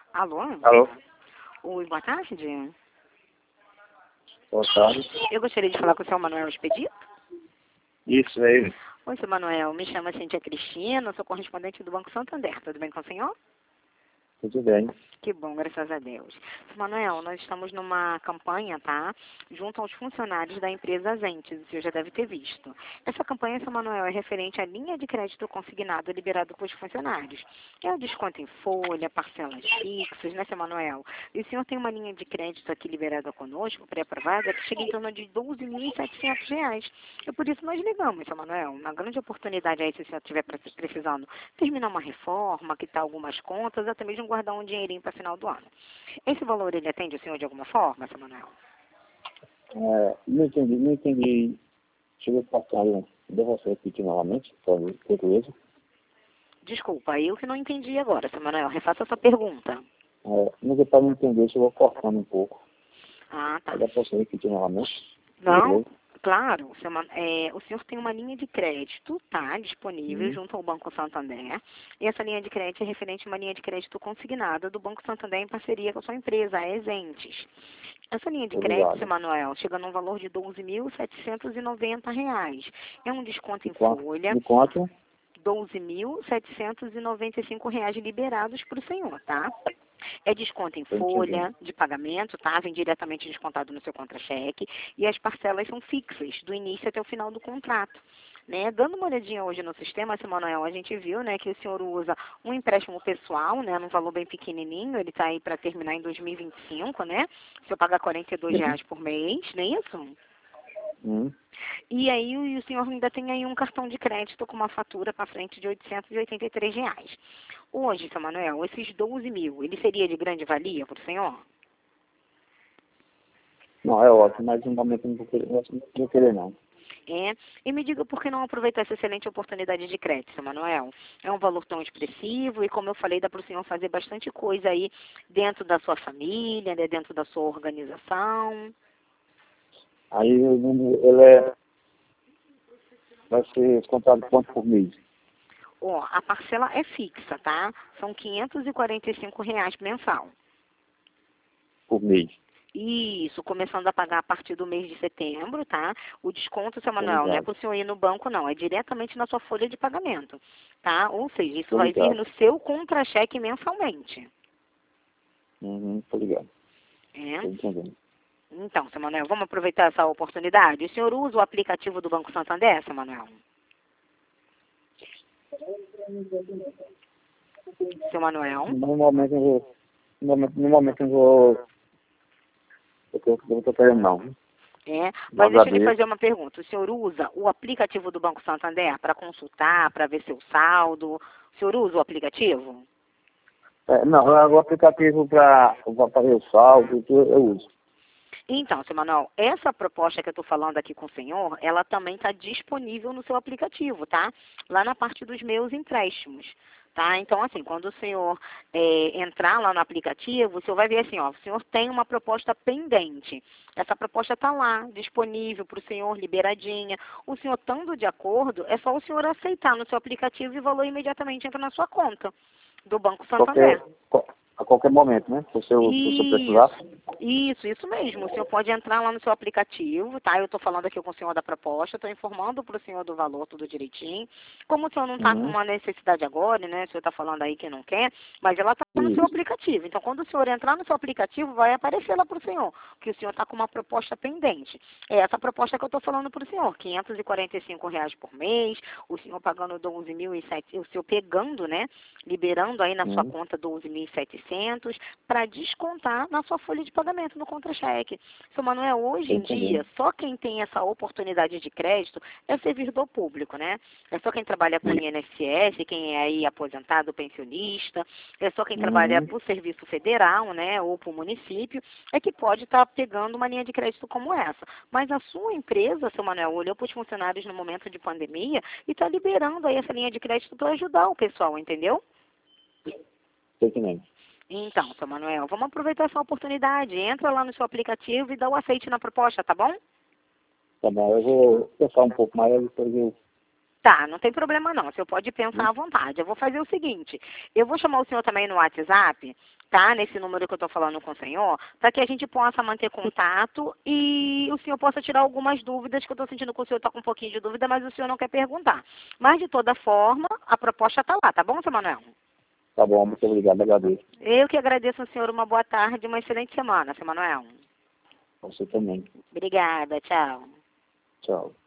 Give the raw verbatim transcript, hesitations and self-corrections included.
Alô? Alô? Oi, boa tarde. Boa tarde. Eu gostaria de falar com o seu Manuel Expedito. Isso aí. Oi, seu Manuel. Me chama Cintia Cristina, sou correspondente do Banco Santander. Tudo bem com o senhor? Tudo bem. Que bom, graças a Deus. Seu Manuel, nós estamos numa campanha, tá? Junto aos funcionários da empresa Zentes, o senhor já deve ter visto. Essa campanha, seu Manuel, é referente à linha de crédito consignado liberado para os funcionários. É o desconto em folha, parcelas fixas, né, seu Manuel? E o senhor tem uma linha de crédito aqui liberada conosco, pré-aprovada, que chega em torno de doze mil e setecentos reais. E por isso nós ligamos, seu Manuel. Uma grande oportunidade aí, se o senhor estiver precisando terminar uma reforma, quitar algumas contas, até mesmo guardar um dinheirinho para final do ano. Esse valor, ele atende o senhor de alguma forma, seu Manuel? É, não entendi, não entendi. Deixa eu passar um. Deu você repetir novamente, por gentileza. Desculpa, eu que não entendi agora, seu Manuel. Refaça a sua pergunta. É, mas é para não entender, se eu vou cortando um pouco. Ah, tá. Dá para você repetir novamente? Não, claro. Seu, Ma- é, o senhor tem uma linha de crédito, tá, disponível Hum, junto ao Banco Santander. E essa linha de crédito é referente a uma linha de crédito consignada do Banco Santander em parceria com a sua empresa, a Exentes. Essa linha de tô crédito, seu ligado. Manuel, chega num valor de doze mil setecentos e noventa reais. É um desconto De em quanto? folha, De quanto? doze mil setecentos e noventa e cinco reais liberados para o senhor, tá? É desconto em Tô entendendo. folha de pagamento, tá? Vem diretamente descontado no seu contra-cheque. E as parcelas são fixas, do início até o final do contrato. Né? Dando uma olhadinha hoje no sistema, seu Manuel, a gente viu, né, que o senhor usa um empréstimo pessoal, né, num valor bem pequenininho, ele está aí para terminar em dois mil e vinte e cinco, né? O senhor paga quarenta e dois Uhum. reais por mês, não é isso? Hum, E aí o, e o senhor ainda tem aí um cartão de crédito com uma fatura para frente de oitocentos e oitenta e três reais. Hoje, seu Manuel, esses doze mil, ele seria de grande valia para o senhor? não, é ótimo, mas no momento eu não vou querer, não vou querer não. É. E me diga por que não aproveitar essa excelente oportunidade de crédito, seu Manuel? É um valor tão expressivo e, como eu falei, dá para o senhor fazer bastante coisa aí dentro da sua família, né, dentro da sua organização. Aí o número, ele é, vai ser contado quanto por mês? Ó, a parcela é fixa, tá? São quinhentos e quarenta e cinco reais mensal. Por mês. Isso, começando a pagar a partir do mês de setembro, tá? O desconto, seu Tô Manuel, não é ligado. para o senhor ir no banco, não. É diretamente na sua folha de pagamento, tá? Ou seja, isso Tô vai vir ligado. no seu contra-cheque mensalmente. Uhum, tô ligado. É? Tô entendendo. Então, seu Manuel, vamos aproveitar essa oportunidade? O senhor usa o aplicativo do Banco Santander, seu Manuel? Seu Manuel? Normalmente eu vou. Normalmente, normalmente eu vou. Eu tô, eu não tô querendo não. É, Eu mas deixa eu lhe agradeço. fazer uma pergunta. O senhor usa o aplicativo do Banco Santander para consultar, para ver seu saldo? O senhor usa o aplicativo? É, não, o aplicativo para fazer o saldo, eu, eu uso. Então, seu Manuel, essa proposta que eu estou falando aqui com o senhor, ela também está disponível no seu aplicativo, tá? Lá na parte dos meus empréstimos, tá? Então, assim, quando o senhor é, entrar lá no aplicativo, o senhor vai ver assim, ó, o senhor tem uma proposta pendente. Essa proposta está lá, disponível para o senhor, liberadinha. O senhor estando de acordo, é só o senhor aceitar no seu aplicativo e o valor imediatamente entra na sua conta do Banco Qualquer, Santander. qual- a qualquer momento, né? Se eu, se eu precisar. Isso, isso, isso mesmo. O senhor pode entrar lá no seu aplicativo, tá? Eu estou falando aqui com o senhor da proposta, estou informando para o senhor do valor tudo direitinho. Como o senhor não está com Uhum. uma necessidade agora, né? O senhor está falando aí que não quer, mas ela está no seu Isso. aplicativo. Então, quando o senhor entrar no seu aplicativo, vai aparecer lá para o senhor que o senhor está com uma proposta pendente. É essa proposta que eu estou falando para o senhor, quinhentos e quarenta e cinco reais por mês, o senhor pagando doze mil e setecentos, o senhor pegando, né? Liberando aí na sua Uhum. conta doze mil e setecentos para descontar na sua folha de pagamento no contra-cheque. Seu Manuel, hoje Tô em dia, entendendo. só quem tem essa oportunidade de crédito é servidor público, né? É só quem trabalha com I N S S, quem é aí aposentado, pensionista, é só quem trabalha Uhum. para o serviço federal, né, ou para o município, é que pode estar pegando uma linha de crédito como essa. Mas a sua empresa, seu Manuel, olhou para os funcionários no momento de pandemia e está liberando aí essa linha de crédito para ajudar o pessoal, entendeu? Tô entendendo. Então, seu Manuel, vamos aproveitar essa oportunidade. Entra lá no seu aplicativo e dá o aceite na proposta, tá bom? Tá bom, eu vou pensar um pouco mais, depois eu Tá, não tem problema não. O senhor pode pensar à vontade. Eu vou fazer o seguinte, eu vou chamar o senhor também no WhatsApp, tá? Nesse número que eu estou falando com o senhor, para que a gente possa manter contato e o senhor possa tirar algumas dúvidas, que eu estou sentindo que o senhor está com um pouquinho de dúvida, mas o senhor não quer perguntar. Mas, de toda forma, a proposta está lá, tá bom, seu Manuel? Tá bom, muito obrigado, agradeço. Eu que agradeço ao senhor, uma boa tarde e uma excelente semana, seu Manuel. Você também. Obrigada, tchau. Tchau.